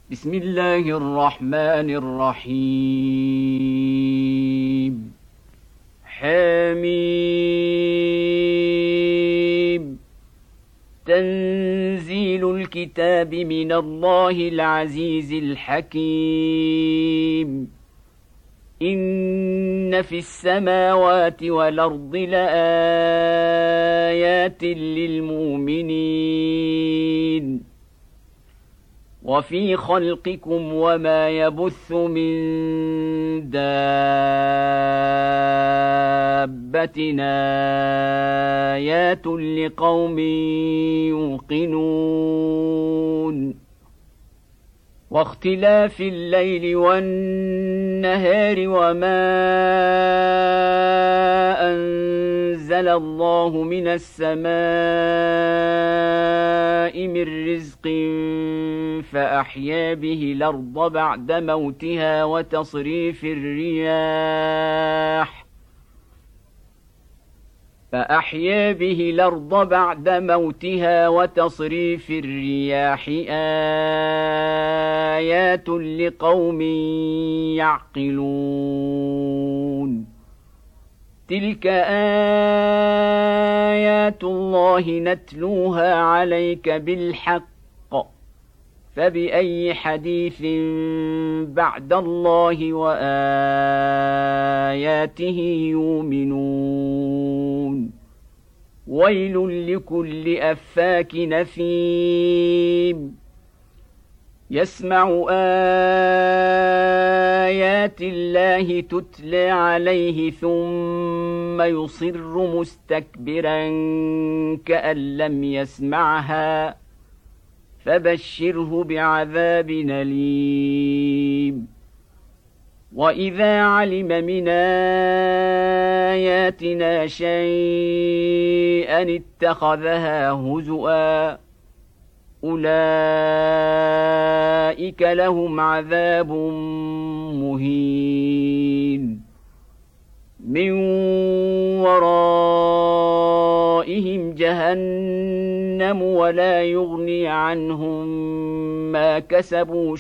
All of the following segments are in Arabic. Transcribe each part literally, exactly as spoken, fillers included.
بسم الله الرحمن الرحيم حميم تنزيل الكتاب من الله العزيز الحكيم إن في السماوات والأرض لآيات للمؤمنين وفي خلقكم وما يبث من دابة آيات لقوم يوقنون واختلاف الليل والنهار وما أنزل الله من السماء من رزق فأحيا به الأرض بعد موتها وتصريف الرياح فأحيا به الأرض بعد موتها وتصريف الرياح آيات لقوم يعقلون تلك آيات الله نتلوها عليك بالحق فبأي حديث بعد الله وآياته يؤمنون ويل لكل أفاك نثيم يسمع آيات الله تتلى عليه ثم يصر مستكبرا كأن لم يسمعها فبشره بعذاب أليم وإذا علم من آياتنا شيئا اتخذها هزؤا أولئك لهم عذاب مهين من ورائهم جهنم ولا يغني عنهم ما كسبوا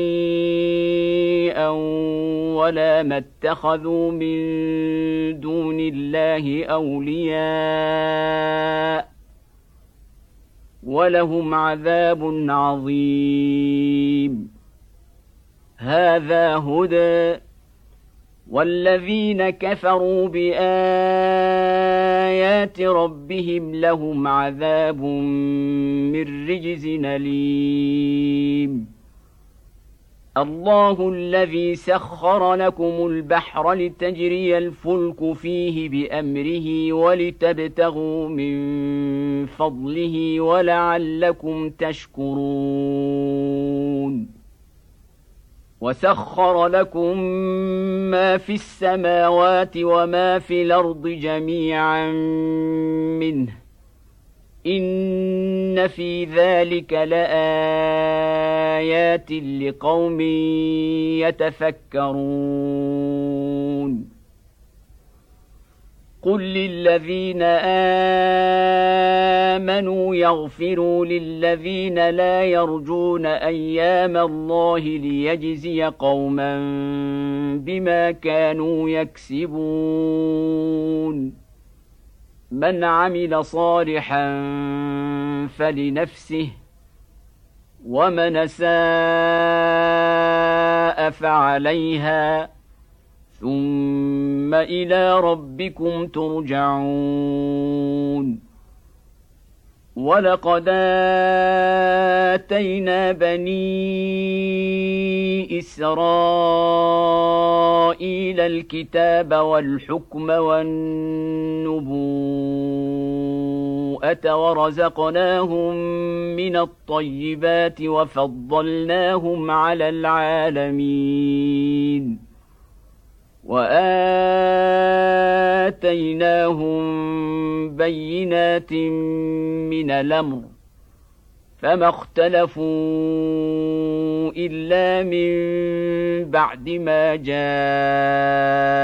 شيئا ولا ما اتخذوا من دون الله أولياء ولهم عذاب عظيم هذا هدى والذين كفروا بآيات ربهم لهم عذاب من رجز أليم الله الذي سخر لكم البحر لتجري الفلك فيه بأمره ولتبتغوا من فضله ولعلكم تشكرون وسخر لكم ما في السماوات وما في الأرض جميعا منه إن في ذلك لآيات لقوم يتفكرون قل للذين آمنوا يغفروا للذين لا يرجون أيام الله ليجزي قوما بما كانوا يكسبون من عمل صالحا فلنفسه ومن أساء فعليها ثم إلى ربكم ترجعون ولقد آتينا بني إسرائيل الكتاب والحكم والنبوءة ورزقناهم من الطيبات وفضلناهم على العالمين وآتيناهم بينات من الأمر فما اختلفوا إلا من بعد ما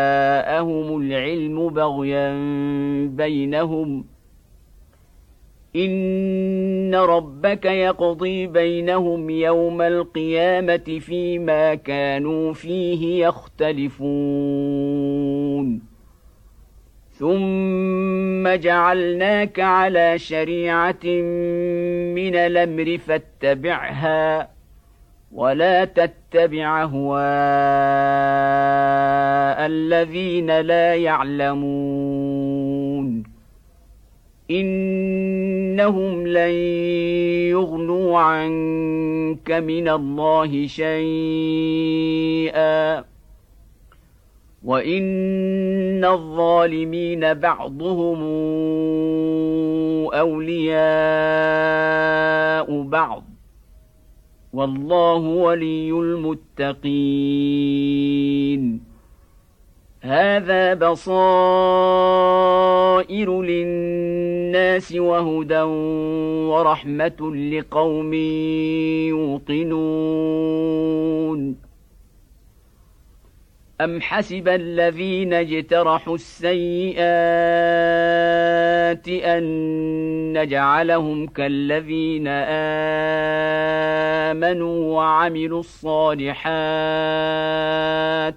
جاءهم العلم بغيا بينهم إن ربك يقضي بينهم يوم القيامة فيما كانوا فيه يختلفون ثم جعلناك على شريعة من الأمر فاتبعها ولا تتبع أهواء الذين لا يعلمون إنهم لن يغنوا عنك من الله شيئا وإن الظالمين بعضهم أولياء بعض والله ولي المتقين هذا بصائر للناس وهدى ورحمة لقوم يوقنون أم حسب الذين اجترحوا السيئات أن نجعلهم كالذين آمنوا وعملوا الصالحات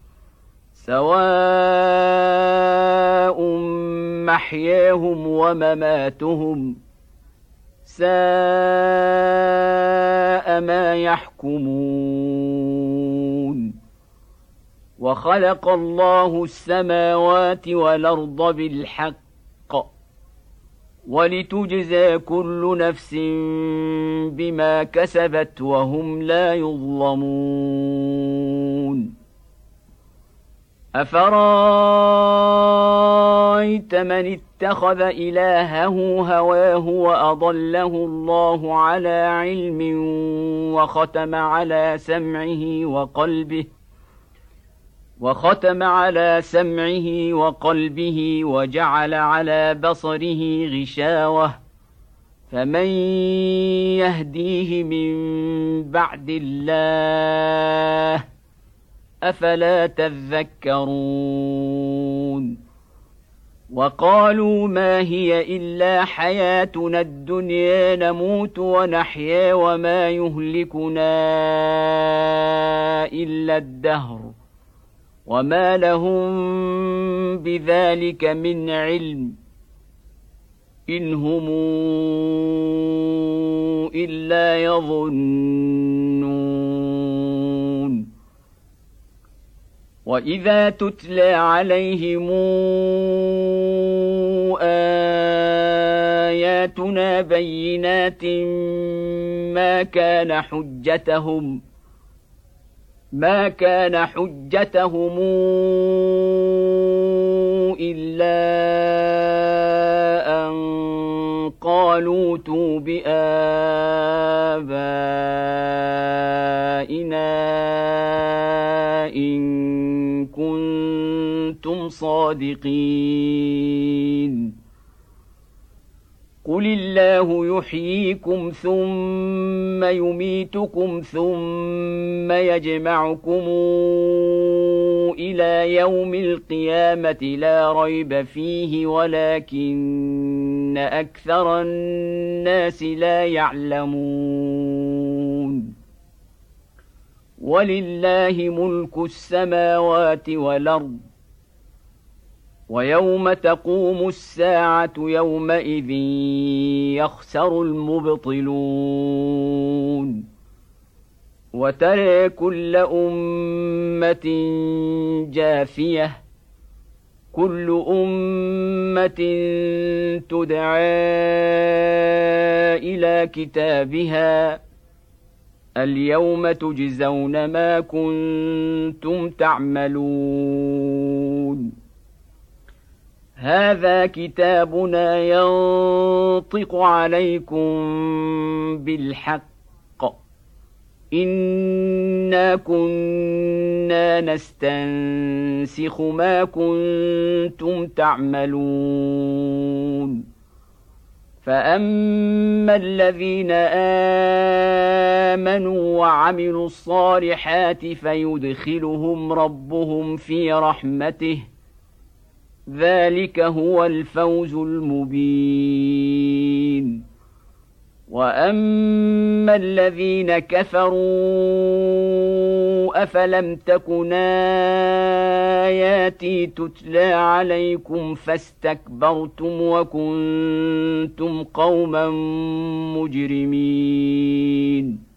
سواء محياهم ومماتهم ساء ما يحكمون وخلق الله السماوات والأرض بالحق ولتجزى كل نفس بما كسبت وهم لا يظلمون أفرأيت من اتخذ إلهه هواه وأضله الله على علم وختم على سمعه وقلبه وختم على سمعه وقلبه وجعل على بصره غشاوة فمن يهديه من بعد الله أفلا تذكرون وقالوا ما هي إلا حياتنا الدنيا نموت ونحيا وما يهلكنا إلا الدهر وما لهم بذلك من علم إن هم إلا يظنون وإذا تتلى عليهم آياتنا بينات ما كان حجتهم ما كان حجتهم إلا أن قالوا ائتوا بآبائنا إن كنتم صادقين قل الله يحييكم ثم يميتكم ثم يجمعكم إلى يوم القيامة لا ريب فيه ولكن أكثر الناس لا يعلمون ولله ملك السماوات والأرض ويوم تقوم الساعة يومئذ يخسر المبطلون وترى كل أمة جاثية كل أمة تدعى إلى كتابها اليوم تجزون ما كنتم تعملون هذا كتابنا ينطق عليكم بالحق إنا كنا نستنسخ ما كنتم تعملون فأما الذين آمنوا وعملوا الصالحات فيدخلهم ربهم في رحمته ذلك هو الفوز المبين. وأما الذين كفروا أفلم تكن آياتي تتلى عليكم فاستكبرتم وكنتم قوما مجرمين.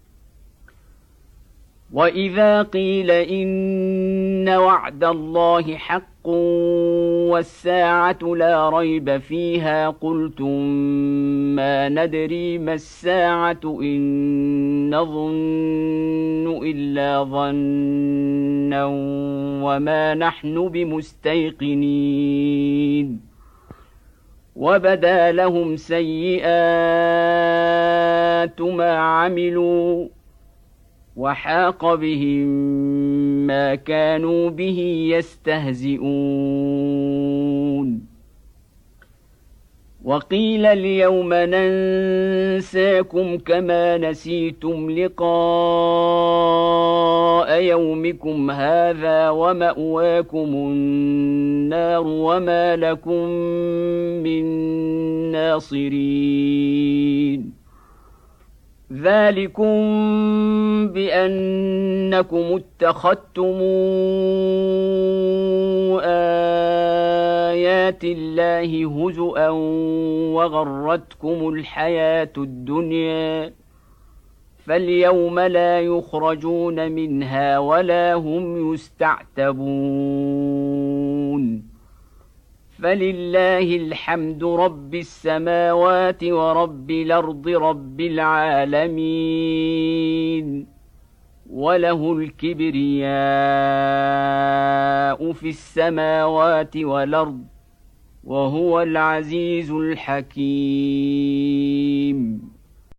وإذا قيل إن وعد الله حق والساعة لا ريب فيها قلتم ما ندري ما الساعة إن نظن إلا ظنا وما نحن بمستيقنين. وبدا لهم سيئات ما عملوا وحاق بهم ما كانوا به يستهزئون. وقيل اليوم ننساكم كما نسيتم لقاء يومكم هذا ومأواكم النار وما لكم من ناصرين. ذلكم بأنكم اتخذتم آيات الله هزؤا وغرتكم الحياة الدنيا فاليوم لا يخرجون منها ولا هم يستعتبون. فلله الحمد رب السماوات ورب الأرض رب العالمين وله الكبرياء في السماوات والأرض وهو العزيز الحكيم.